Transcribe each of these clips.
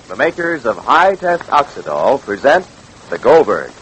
the makers of high-test Oxidol present the Goldbergs.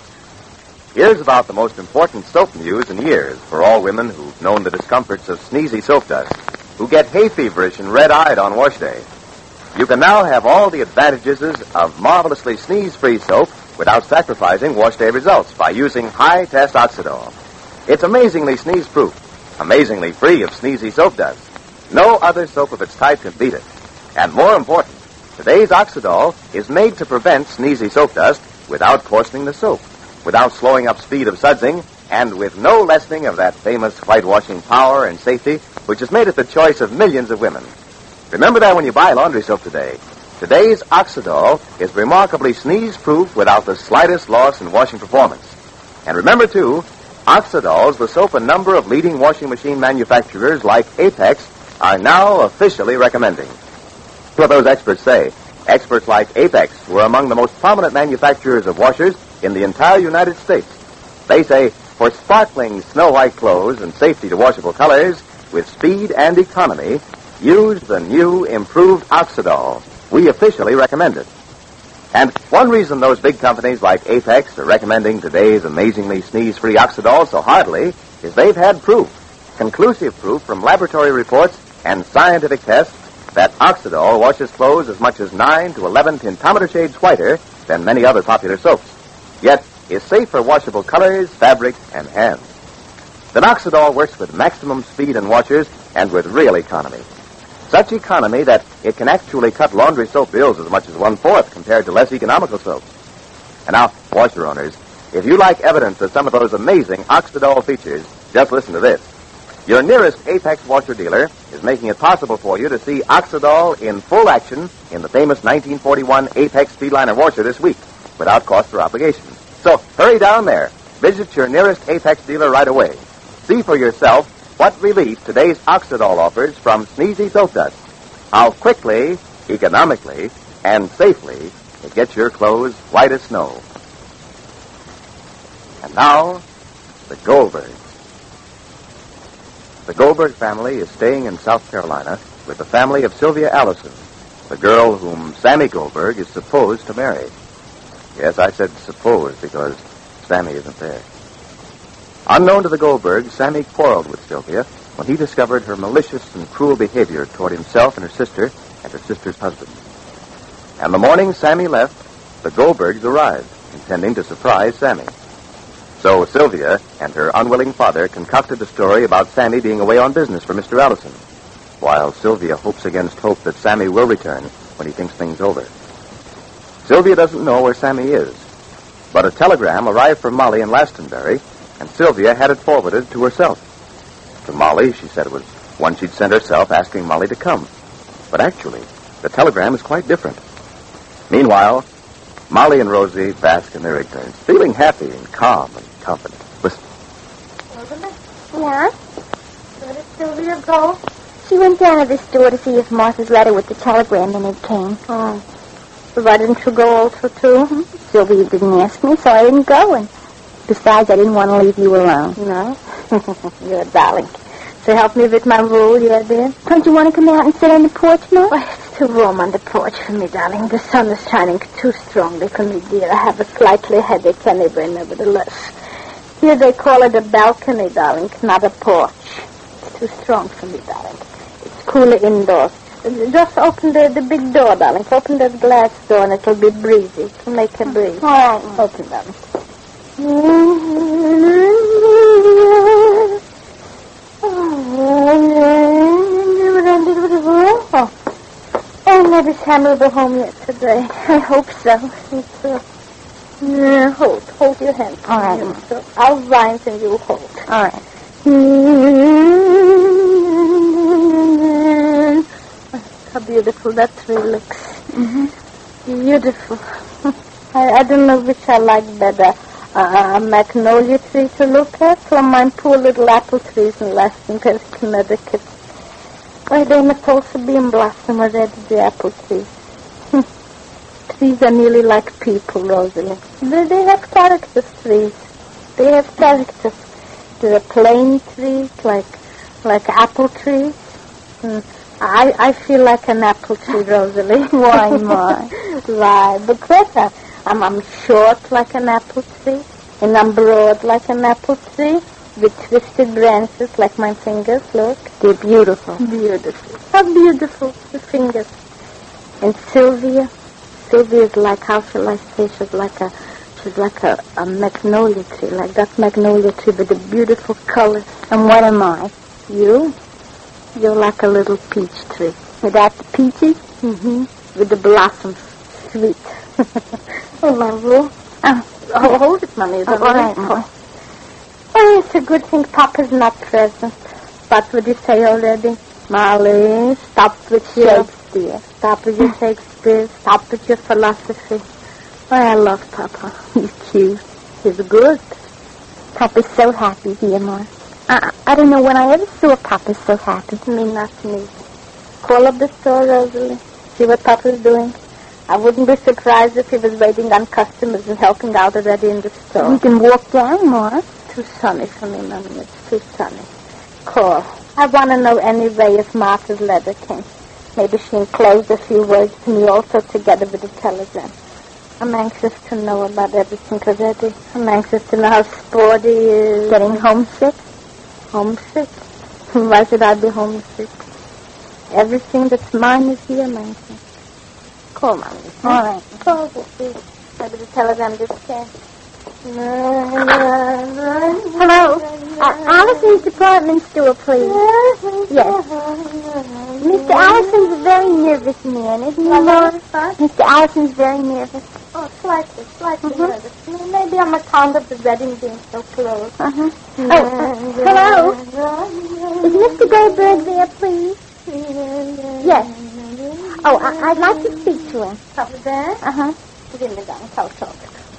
Here's about the most important soap news in years for all women who've known the discomforts of sneezy soap dust, who get hay feverish and red-eyed on wash day. You can now have all the advantages of marvelously sneeze-free soap without sacrificing wash day results by using high-test Oxidol. It's amazingly sneeze-proof, amazingly free of sneezy soap dust. No other soap of its type can beat it. And more important, today's Oxidol is made to prevent sneezy soap dust without coarsening the soap, without slowing up speed of sudsing, and with no lessening of that famous whitewashing power and safety which has made it the choice of millions of women. Remember that when you buy laundry soap today. Today's Oxidol is remarkably sneeze-proof without the slightest loss in washing performance. And remember, too, Oxidol is the soap a number of leading washing machine manufacturers like Apex are now officially recommending. What those experts say. Experts like Apex were among the most prominent manufacturers of washers in the entire United States. They say, for sparkling snow-white clothes and safety to washable colors, with speed and economy, use the new, improved Oxidol. We officially recommend it. And one reason those big companies like Apex are recommending today's amazingly sneeze-free Oxidol so heartily is they've had proof, conclusive proof from laboratory reports and scientific tests that Oxidol washes clothes as much as 9 to 11 pentameter shades whiter than many other popular soaps, yet is safe for washable colors, fabrics, and hands. Then Oxidol works with maximum speed in washers and with real economy. Such economy that it can actually cut laundry soap bills as much as 1/4 compared to less economical soaps. And now, washer owners, if you like evidence of some of those amazing Oxidol features, just listen to this. Your nearest Apex washer dealer is making it possible for you to see Oxidol in full action in the famous 1941 Apex Speedliner washer this week, without cost or obligation. So hurry down there. Visit your nearest Apex dealer right away. See for yourself what relief today's Oxidol offers from sneezy soap dust. How quickly, economically, and safely it gets your clothes white as snow. And now, the Goldbergs. The Goldberg family is staying in South Carolina with the family of Sylvia Allison, the girl whom Sammy Goldberg is supposed to marry. Yes, I said supposed because Sammy isn't there. Unknown to the Goldbergs, Sammy quarreled with Sylvia when he discovered her malicious and cruel behavior toward himself and her sister's husband. And the morning Sammy left, the Goldbergs arrived, intending to surprise Sammy. So Sylvia and her unwilling father concocted a story about Sammy being away on business for Mr. Allison, while Sylvia hopes against hope that Sammy will return when he thinks things over. Sylvia doesn't know where Sammy is, but a telegram arrived from Molly in Glastonbury, and Sylvia had it forwarded to herself. To Molly, she said it was one she'd sent herself asking Molly to come. But actually, the telegram is quite different. Meanwhile, Molly and Rosie bask in their ignorance, feeling happy and calm and confident. Listen. Elizabeth? Yeah? Where did Sylvia go? She went down to the store to see if Martha's letter with the telegram in it came. Oh. So why didn't you go also, too? Sylvia didn't ask me, so I didn't go. And besides, I didn't want to leave you alone. No? You're a darling. So help me with my rule, yeah, dear? Don't you want to come out and sit on the porch, Ma? Well, it's too warm on the porch for me, darling. The sun is shining too strongly for me, dear. I have a slightly headache anyway, nevertheless. Here they call it a balcony, darling, not a porch. It's too strong for me, darling. It's cooler indoors. Just open the big door, darling. Open that glass door and it'll be breezy. It'll make a breeze. Oh, open, darling. Oh, maybe Sam will be home yet today. I hope so. Hold your hand. All right. So I'll rise and you hold. All right. How beautiful that tree looks. Mm-hmm. Beautiful. I don't know which I like better. A magnolia tree to look at from my poor little apple trees in Glastonbury, Connecticut. Why, they must also be in blossom where the apple trees. Trees are nearly like people, Rosalie. They have characters, trees. They have characters. There are plain trees, like apple trees. I feel like an apple tree, Rosalie. Why, Ma? Why, because I'm short like an apple tree, and I'm broad like an apple tree, with twisted branches like my fingers. Look, they're beautiful. Beautiful. How beautiful, the fingers. And Sylvia's like, how shall I say, she's like a magnolia tree, like that magnolia tree with the beautiful colors. And what am I? You? You're like a little peach tree. Without the peaches? Mm-hmm. With the blossoms. Sweet. Oh, lovely. Hold it, Mommy. All right, Mom. Oh, it's a good thing Papa's not present. What would you say already? Molly, stop with Shakespeare. Stop with your Shakespeare. Stop with your philosophy. Oh, I love Papa. He's cute. He's good. Papa's so happy here, Ma. I don't know when I ever saw Papa so happy. To me, not to me. Call up the store, Rosalie. See what Papa's doing. I wouldn't be surprised if he was waiting on customers and helping out already in the store. We can walk down, Ma. Too sunny for me, Mommy. It's too sunny. Call. I want to know anyway if Martha's letter came. Maybe she enclosed a few words to me also together with the telegram. I'm anxious to know about everything already. I'm anxious to know how Sporty is. Getting homesick? Homesick? Why should I be homesick? Everything that's mine is here, Nancy. Call, Mommy. All right. Call, please. Maybe the telegram just came. Hello. Allison's department store, please. Yes. Mr. Allison's a very nervous man, isn't he, Laura? Mr. Allison's very nervous. Oh, slightly nervous. Maybe on account of the wedding being so close. Oh, hello. Is Mr. Goldberg there, please? Yes. Oh, I'd like to speak to him. Over there? Give me down. Talk.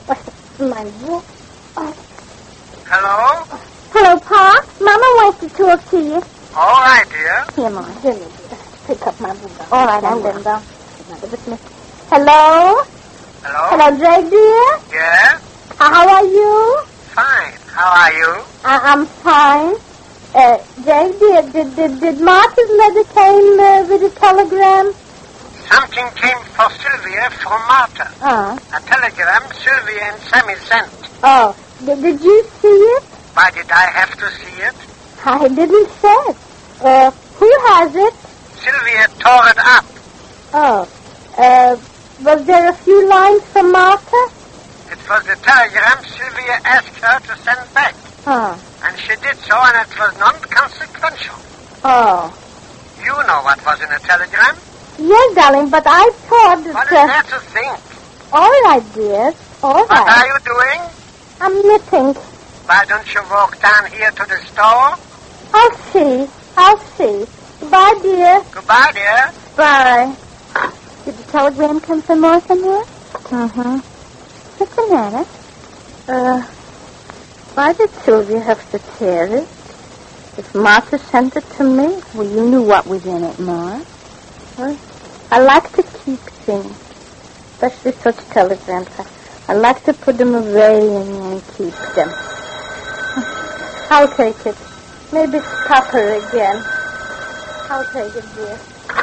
Hello? Hello, Pa. Mama wants to talk to you. All right, dear. Here, Mama. Here, dear. Pick up my book. All right, I'm Linda. Hello? Hello? Hello, Jake, dear? Yes? How are you? Fine. How are you? I'm fine. Jake, dear, did Martha's letter came with a telegram? Something came for Sylvia from Martha. A telegram Sylvia and Sammy sent. Oh, did you see it? Why did I have to see it? I didn't say it. Who has it? Sylvia tore it up. Oh, was there a few lines from Martha? It was the telegram Sylvia asked her to send back. And she did so, and it was non-consequential. Oh. You know what was in the telegram? Yes, darling, but I thought that... What is there to think? All right, dear. All right. What are you doing? I'm knitting. Why don't you walk down here to the store? I'll see. Goodbye, dear. Goodbye, dear. Bye. Did the telegram come from Martha, Moore? What's the matter? Why did Sylvia have to tear it? If Martha sent it to me, well, you knew what was in it, Ma. I like to keep things, especially such telegrams. I like to put them away and keep them. I'll take it. Maybe stop her again. I'll take it, dear.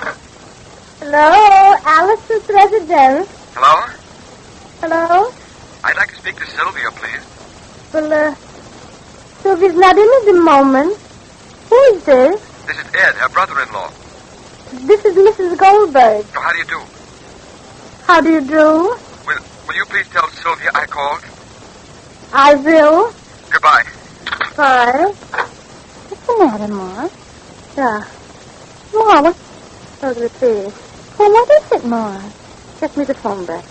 Hello, Allison's residence. Hello? Hello? I'd like to speak to Sylvia, please. Well, Sylvia's not in at the moment. Who is this? This is Ed, her brother-in-law. This is Mrs. Goldberg. So how do you do? How do you do? Will you please tell Sylvia I called? I will. Goodbye. Bye. What's the matter, Ma? Yeah. Ma, what's... Oh, please. Well, what is it, Ma? Get me the phone back.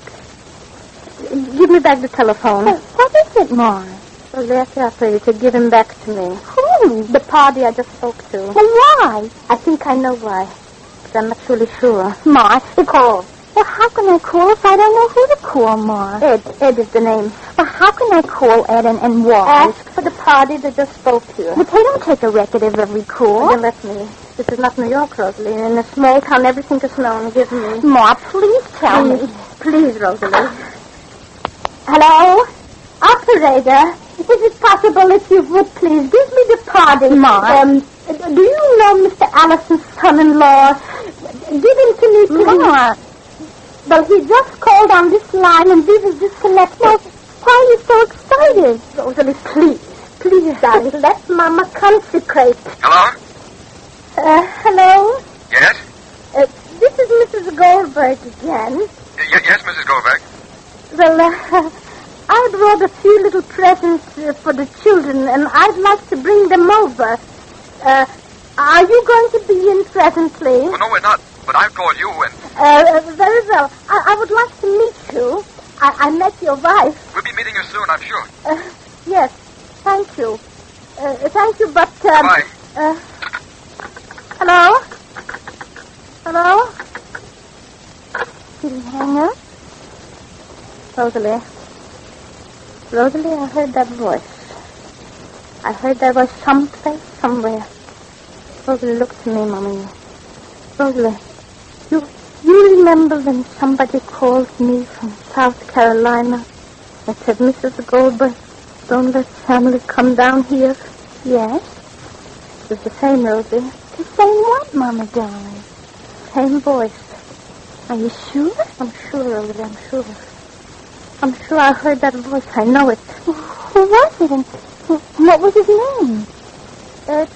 Give me back the telephone. What is it, Ma? Well, they asked you to give him back to me. Who? The party I just spoke to. Well, why? I think I know why. But I'm not really sure. Ma, call. Well, how can I call if I don't know who to call, Ma? Ed is the name. Well, how can I call Ed and why? Ask for the party that just spoke to you. But they don't take a record of every call. Then let me. This is not New York, Rosalie. In a small town, everything is known. Give me. Ma, please tell me. Please, Rosalie. Hello? Operator, is it possible if you would please give me the party? Ma. Do you know Mr. Allison's son-in-law? Give him to me, please. Ma. Well, he just called on this line and we was disconnected. Well, why are you so excited? Rosalie, please, darling, let Mama consecrate. Hello? Hello? Yes? This is Mrs. Goldberg again. Yes, Mrs. Goldberg. Well, I brought a few little presents for the children, and I'd like to bring them over. Are you going to be in presently? Well, no, we're not. But I've called you and... Very well. I would like to meet you. I met your wife. We'll be meeting you soon, I'm sure. Yes. Thank you. Thank you, but... Bye. Hello? Hello? Did he hang up? Rosalie, I heard that voice. I heard that voice someplace, somewhere. Rosalie, look to me, Mommy. Rosalie, you remember when somebody called me from South Carolina and said, Mrs. Goldberg, don't let family come down here? Yes. It was the same, Rosie. The same what, Mama, darling? Same voice. Are you sure? I'm sure, Rosie, I'm sure. I'm sure I heard that voice. I know it. Who was it? And what was his name? Ed.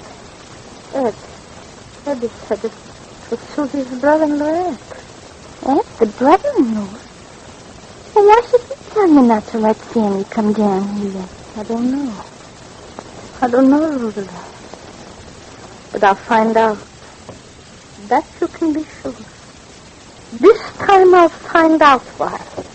Ed, he said it was Susie's brother-in-law, Ed. Ed, the brother-in-law? Well, why should he tell you not to let Sammy come down here? I don't know, Rosalie. But I'll find out. That you can be sure. This time I'll find out why.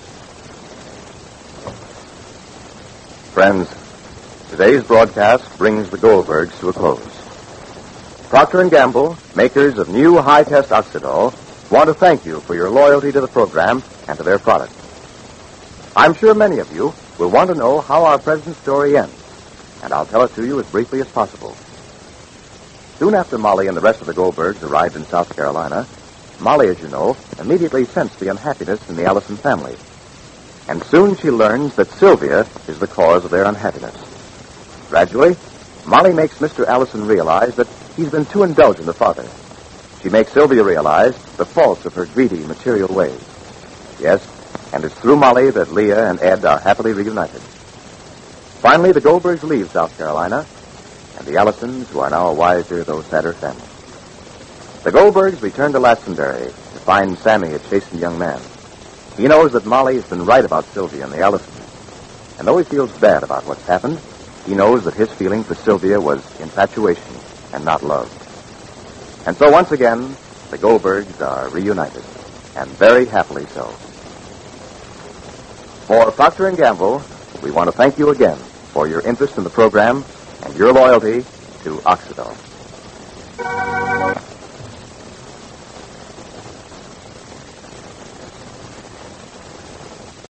Friends, today's broadcast brings the Goldbergs to a close. Procter & Gamble, makers of new high-test Oxidol, want to thank you for your loyalty to the program and to their product. I'm sure many of you will want to know how our present story ends, and I'll tell it to you as briefly as possible. Soon after Molly and the rest of the Goldbergs arrived in South Carolina, Molly, as you know, immediately sensed the unhappiness in the Allison family. And soon she learns that Sylvia is the cause of their unhappiness. Gradually, Molly makes Mr. Allison realize that he's been too indulgent a father. She makes Sylvia realize the faults of her greedy, material ways. Yes, and it's through Molly that Leah and Ed are happily reunited. Finally, the Goldbergs leave South Carolina, and the Allisons, who are now a wiser, though sadder family. The Goldbergs return to Lastonbury to find Sammy a chastened young man. He knows that Molly has been right about Sylvia and the Allisons. And though he feels bad about what's happened, he knows that his feeling for Sylvia was infatuation and not love. And so once again, the Goldbergs are reunited, and very happily so. For Procter & Gamble, we want to thank you again for your interest in the program and your loyalty to Oxidol.